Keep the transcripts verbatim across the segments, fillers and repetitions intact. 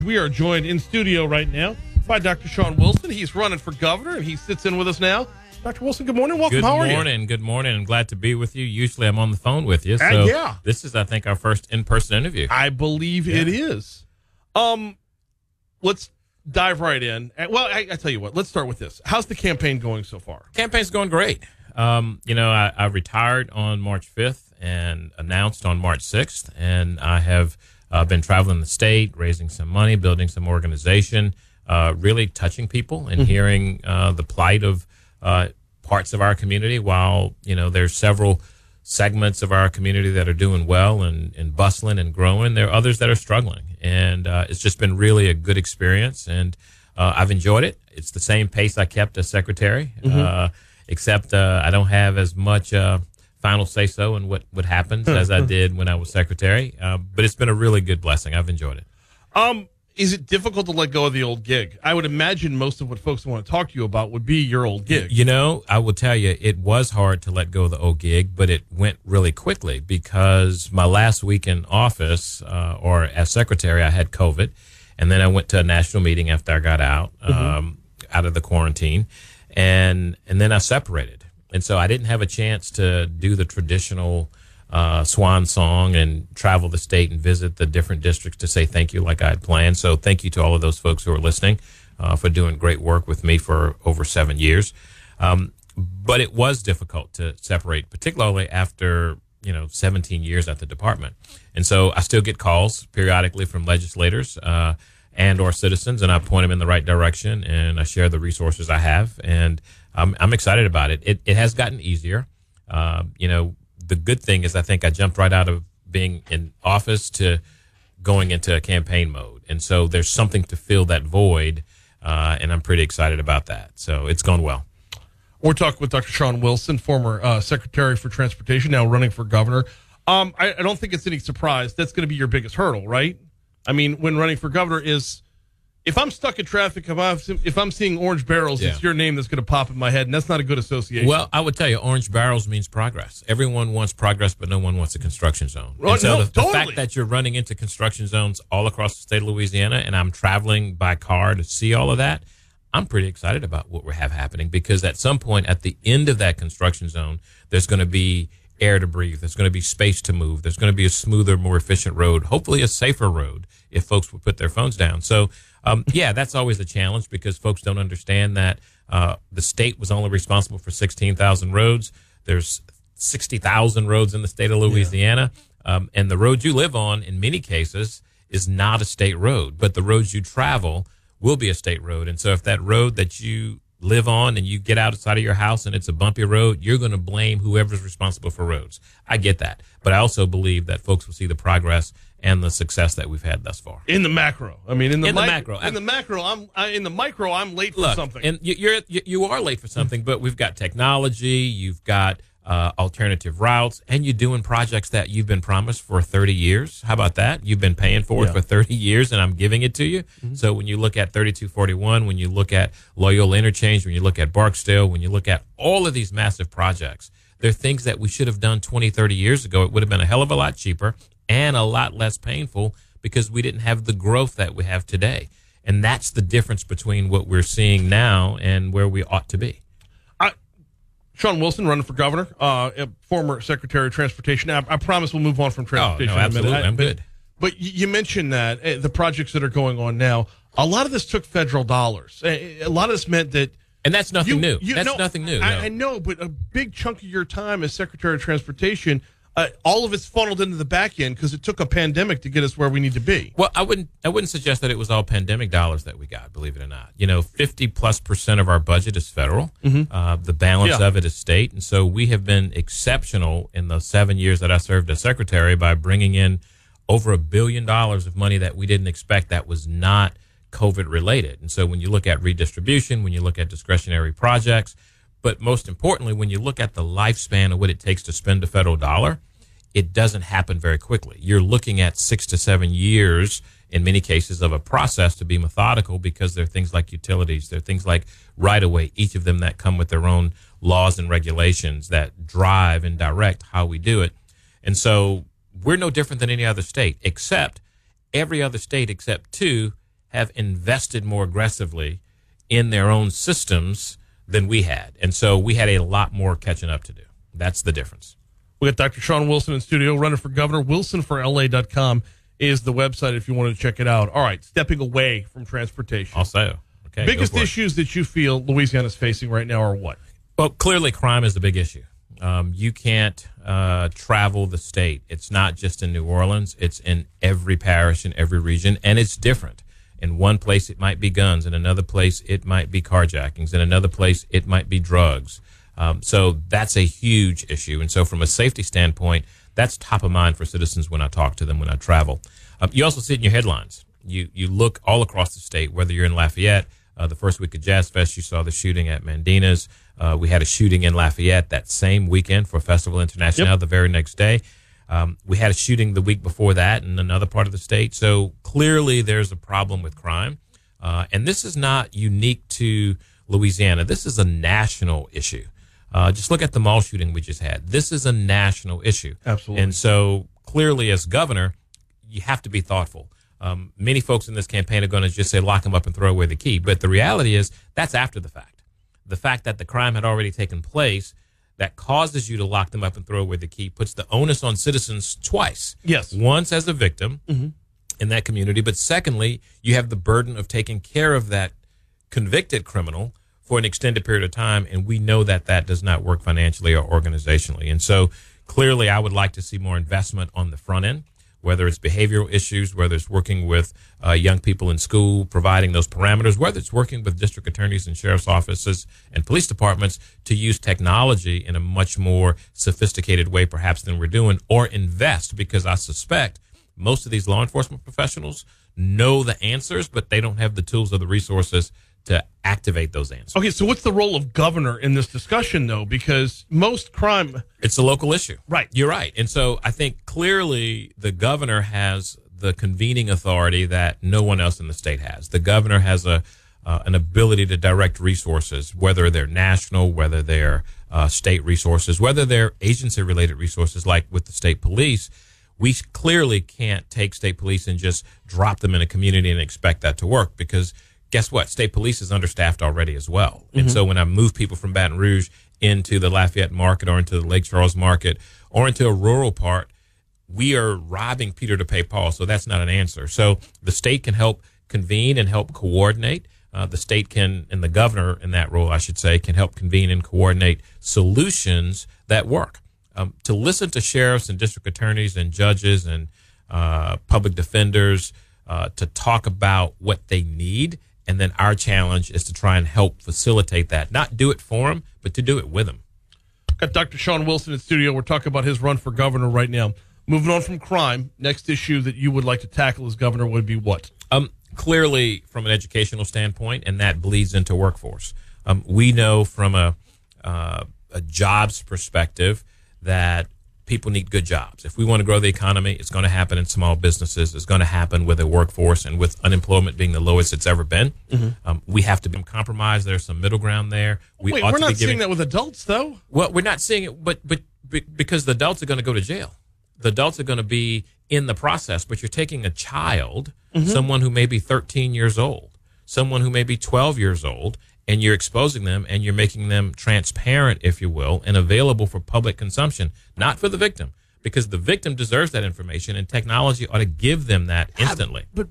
We are joined in studio right now by Doctor Shawn Wilson. He's running for governor, and he sits in with us now. Doctor Wilson, good morning. Welcome. Good How are you? morning. Good morning. I'm glad to be with you. Usually I'm on the phone with you. So uh, yeah. This is, I think, our first in-person interview. I believe yeah. it is. Um, let's dive right in. Well, I, I tell you what. Let's start with this. How's the campaign going so far? Campaign's going great. Um, you know, I, I retired on March fifth and announced on March sixth, and I have uh, been traveling the state, raising some money, building some organization, uh, really touching people and mm-hmm. hearing uh, the plight of uh, parts of our community. While, you know, there's several segments of our community that are doing well and, and bustling and growing, there are others that are struggling. And uh, it's just been really a good experience, and uh, I've enjoyed it. It's the same pace I kept as secretary, mm-hmm. uh, except uh, I don't have as much uh, final say-so in what, what happens as I did when I was secretary. Uh, but it's been a really good blessing. I've enjoyed it. Um, is it difficult to let go of the old gig? I would imagine most of what folks want to talk to you about would be your old gig. You know, I will tell you, it was hard to let go of the old gig, but it went really quickly because my last week in office, uh, or as secretary, I had COVID, and then I went to a national meeting after I got out, um, mm-hmm. out of the quarantine, and and then I separated. And so I didn't have a chance to do the traditional uh, swan song and travel the state and visit the different districts to say thank you like I had planned. So thank you to all of those folks who are listening uh, for doing great work with me for over seven years. Um, but it was difficult to separate, particularly after, you know, seventeen years at the department. And so I still get calls periodically from legislators uh, and or citizens, and I point them in the right direction, and I share the resources I have, and I'm, I'm excited about it. It, it has gotten easier. Uh, you know, the good thing is I think I jumped right out of being in office to going into a campaign mode. And so there's something to fill that void, uh, and I'm pretty excited about that. So it's gone well. We're talking with Doctor Shawn Wilson, former uh, Secretary for Transportation, now running for governor. Um, I, I don't think it's any surprise that's going to be your biggest hurdle, right? I mean, when running for governor is, if I'm stuck in traffic, if I'm, if I'm seeing orange barrels, yeah. it's your name that's going to pop in my head, and that's not a good association. Well, I would tell you, orange barrels means progress. Everyone wants progress, but no one wants a construction zone. Well, and so no, the, totally. the fact that you're running into construction zones all across the state of Louisiana, and I'm traveling by car to see all of that, I'm pretty excited about what we have happening, because at some point at the end of that construction zone, there's going to be air to breathe. There's going to be space to move. There's going to be a smoother, more efficient road, hopefully a safer road if folks would put their phones down. So, um, yeah, that's always a challenge because folks don't understand that uh, the state was only responsible for sixteen thousand roads. There's sixty thousand roads in the state of Louisiana. Yeah. Um, and the road you live on, in many cases, is not a state road, but the roads you travel will be a state road. And so if that road that you live on and you get outside of your house and it's a bumpy road, you're going to blame whoever's responsible for roads. I get that. But I also believe that folks will see the progress and the success that we've had thus far. In the macro. I mean, in the, in mi- the macro. In the macro, I'm I, in the micro, I'm late for Look, something. And you, you're, you, you are late for something, but we've got technology, you've got uh, alternative routes, and you're doing projects that you've been promised for thirty years. How about that? You've been paying for yeah. it for thirty years, and I'm giving it to you. Mm-hmm. So when you look at thirty-two forty-one, when you look at Loyola Interchange, when you look at Barksdale, when you look at all of these massive projects, they're things that we should have done twenty, thirty years ago. It would have been a hell of a lot cheaper and a lot less painful because we didn't have the growth that we have today. And that's the difference between what we're seeing now and where we ought to be. Shawn Wilson, running for governor, uh, former Secretary of Transportation. Now, I, I promise we'll move on from transportation. Oh, no, absolutely. in a minute. I'm but, good. But you mentioned that, uh, the projects that are going on now, a lot of this took federal dollars. A lot of this meant that... And that's nothing you, new. You, that's no, nothing new. I, no. I know, but a big chunk of your time as Secretary of Transportation, uh, all of it's funneled into the back end because it took a pandemic to get us where we need to be. Well, I wouldn't I wouldn't suggest that it was all pandemic dollars that we got, believe it or not. You know, fifty plus percent of our budget is federal. Mm-hmm. Uh, the balance yeah. of it is state. And so we have been exceptional in the seven years that I served as secretary by bringing in over a billion dollars of money that we didn't expect that was not COVID related. And so when you look at redistribution, when you look at discretionary projects, but most importantly, when you look at the lifespan of what it takes to spend a federal dollar, it doesn't happen very quickly. You're looking at six to seven years in many cases of a process to be methodical because there are things like utilities, there are things like right-of-way, each of them that come with their own laws and regulations that drive and direct how we do it. And so we're no different than any other state, except every other state except two have invested more aggressively in their own systems than we had. And so we had a lot more catching up to do. That's the difference. We got Doctor Sean Wilson in studio, running for governor. Wilson for L A dot com is the website if you want to check it out. All right, stepping away from transportation. I'll say. Okay, biggest issues that you feel Louisiana's facing right now are what? Well, clearly crime is the big issue. Um, you can't uh, travel the state. It's not just in New Orleans. It's in every parish, in every region, and it's different. In one place, it might be guns. In another place, it might be carjackings. In another place, it might be drugs. Um, so that's a huge issue. And so from a safety standpoint, that's top of mind for citizens when I talk to them, when I travel. Um, you also see it in your headlines. You you look all across the state, whether you're in Lafayette, uh, the first week of Jazz Fest, you saw the shooting at Mandina's. Uh, we had a shooting in Lafayette that same weekend for Festival International, yep. the very next day. Um, we had a shooting the week before that in another part of the state. So clearly there's a problem with crime. Uh, and this is not unique to Louisiana. This is a national issue. Uh, just look at the mall shooting we just had. This is a national issue. Absolutely. And so clearly as governor, you have to be thoughtful. Um, many folks in this campaign are going to just say, lock them up and throw away the key. But the reality is that's after the fact. The fact that the crime had already taken place that causes you to lock them up and throw away the key puts the onus on citizens twice. Yes. Once as a victim mm-hmm. in that community, but secondly, you have the burden of taking care of that convicted criminal for an extended period of time, and we know that that does not work financially or organizationally. And so clearly I would like to see more investment on the front end, whether it's behavioral issues, whether it's working with uh, young people in school, providing those parameters, whether it's working with district attorneys and sheriff's offices and police departments to use technology in a much more sophisticated way perhaps than we're doing, or invest, because I suspect most of these law enforcement professionals know the answers, but they don't have the tools or the resources to activate those answers. Okay, so what's the role of governor in this discussion, though? Because most crime... It's a local issue. Right. You're right. And so I think clearly the governor has the convening authority that no one else in the state has. The governor has a uh, an ability to direct resources, whether they're national, whether they're uh, state resources, whether they're agency-related resources like with the state police. We clearly can't take state police and just drop them in a community and expect that to work, because guess what? State police is understaffed already as well. Mm-hmm. And so when I move people from Baton Rouge into the Lafayette market or into the Lake Charles market or into a rural part, we are robbing Peter to pay Paul. So that's not an answer. So the state can help convene and help coordinate. Uh, the state can, and the governor in that role, I should say, can help convene and coordinate solutions that work. Um, to listen to sheriffs and district attorneys and judges and uh, public defenders uh, to talk about what they need. And then our challenge is to try and help facilitate that. Not do it for them, but to do it with them. Got Doctor Sean Wilson in studio. We're talking about his run for governor right now. Moving on from crime, next issue that you would like to tackle as governor would be what? Um, clearly, from an educational standpoint, and that bleeds into workforce. Um, we know from a, uh, a jobs perspective that people need good jobs. If we want to grow the economy, it's going to happen in small businesses. It's going to happen with a workforce, and with unemployment being the lowest it's ever been. Mm-hmm. Um, we have to be compromised. There's some middle ground there. We Wait, ought we're to not be giving, seeing that with adults, though. Well, we're not seeing it, but but because the adults are going to go to jail. The adults are going to be in the process, but you're taking a child, mm-hmm. someone who may be thirteen years old, someone who may be twelve years old, and you're exposing them and you're making them transparent, if you will, and available for public consumption, not for the victim, because the victim deserves that information, and technology ought to give them that instantly. But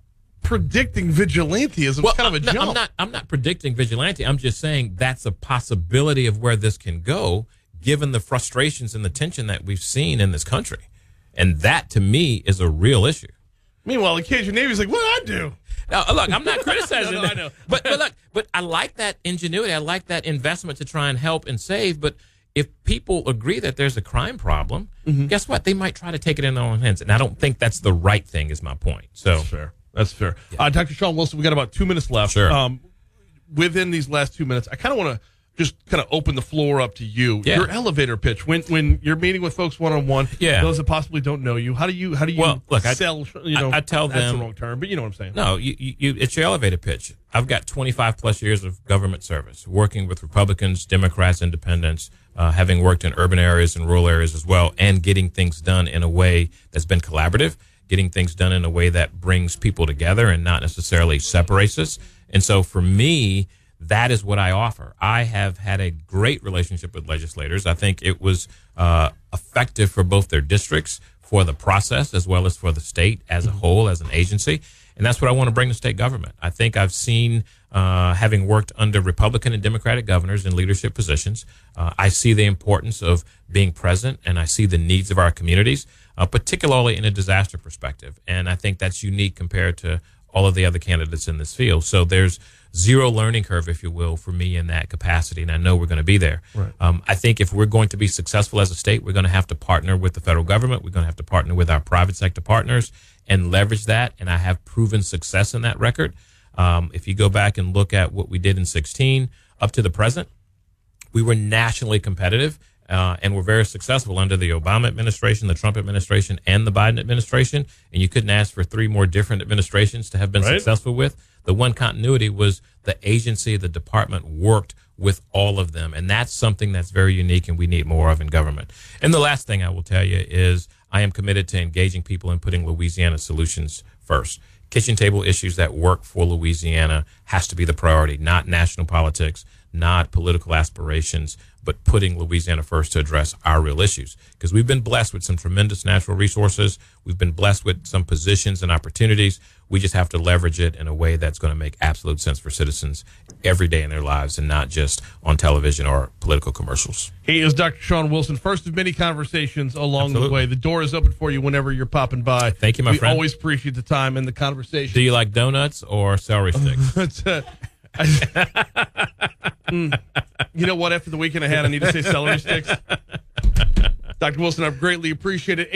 predicting vigilantism well, is kind of a no, jump. I'm not, I'm not predicting vigilante. I'm just saying that's a possibility of where this can go, given the frustrations and the tension that we've seen in this country. And that, to me, is a real issue. Meanwhile, the Cajun Navy's like, what did I do? Now, look, I'm not criticizing no, no, that. I know. But, but look, but I like that ingenuity. I like that investment to try and help and save. But if people agree that there's a crime problem, mm-hmm. guess what? They might try to take it in their own hands. And I don't think that's the right thing, is my point. So That's fair. That's fair. Yeah. Uh, Doctor Sean Wilson, we got about two minutes left. Sure. Um, within these last two minutes, I kind of want to just kind of open the floor up to you. Yeah. Your elevator pitch when when you're meeting with folks one on one. Yeah. Those that possibly don't know you. How do you how do you well, look, sell? I, you know, I, I tell that's them the wrong term, but you know what I'm saying. No, you, you, you, it's your elevator pitch. I've got twenty-five plus years of government service, working with Republicans, Democrats, Independents, uh, having worked in urban areas and rural areas as well, and getting things done in a way that's been collaborative. getting things done in a way that brings people together and not necessarily separates us. And so for me, that is what I offer. I have had a great relationship with legislators. I think it was uh, effective for both their districts, for the process, as well as for the state as a whole, as an agency. And that's what I want to bring to state government. I think I've seen, uh, having worked under Republican and Democratic governors in leadership positions, uh, I see the importance of being present, and I see the needs of our communities, uh, particularly in a disaster perspective. And I think that's unique compared to all of the other candidates in this field. So there's zero learning curve, if you will, for me in that capacity, and I know we're going to be there. Right. Um, I think if we're going to be successful as a state, we're going to have to partner with the federal government. We're going to have to partner with our private sector partners and leverage that, and I have proven success in that record. Um, if you go back and look at what we did in sixteen up to the present, we were nationally competitive. Uh, and we're very successful under the Obama administration, the Trump administration, and the Biden administration. And you couldn't ask for three more different administrations to have been right. successful with. The one continuity was the agency, the department worked with all of them. And that's something that's very unique and we need more of in government. And the last thing I will tell you is I am committed to engaging people and putting Louisiana solutions first. Kitchen table issues that work for Louisiana has to be the priority, not national politics, not political aspirations, but putting Louisiana first to address our real issues. Because we've been blessed with some tremendous natural resources. We've been blessed with some positions and opportunities. We just have to leverage it in a way that's going to make absolute sense for citizens every day in their lives and not just on television or political commercials. He is Doctor Sean Wilson, first of many conversations along Absolutely. the way. The door is open for you whenever you're popping by. Thank you, my we friend. We always appreciate the time and the conversation. Do you like donuts or celery sticks? It's, uh, I, mm, you know what? After the weekend I had, I need to say celery sticks. Doctor Wilson, I've greatly appreciated it.